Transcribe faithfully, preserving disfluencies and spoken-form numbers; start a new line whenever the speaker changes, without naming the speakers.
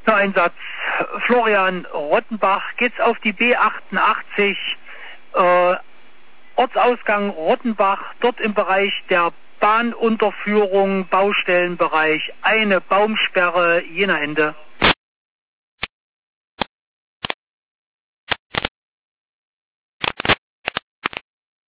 Nur ein Satz. Florian Rottenbach, geht's auf die B achtundachtzig, äh, Ortsausgang Rottenbach, dort im Bereich der Bahnunterführung, Baustellenbereich, eine Baumsperre jener Ende.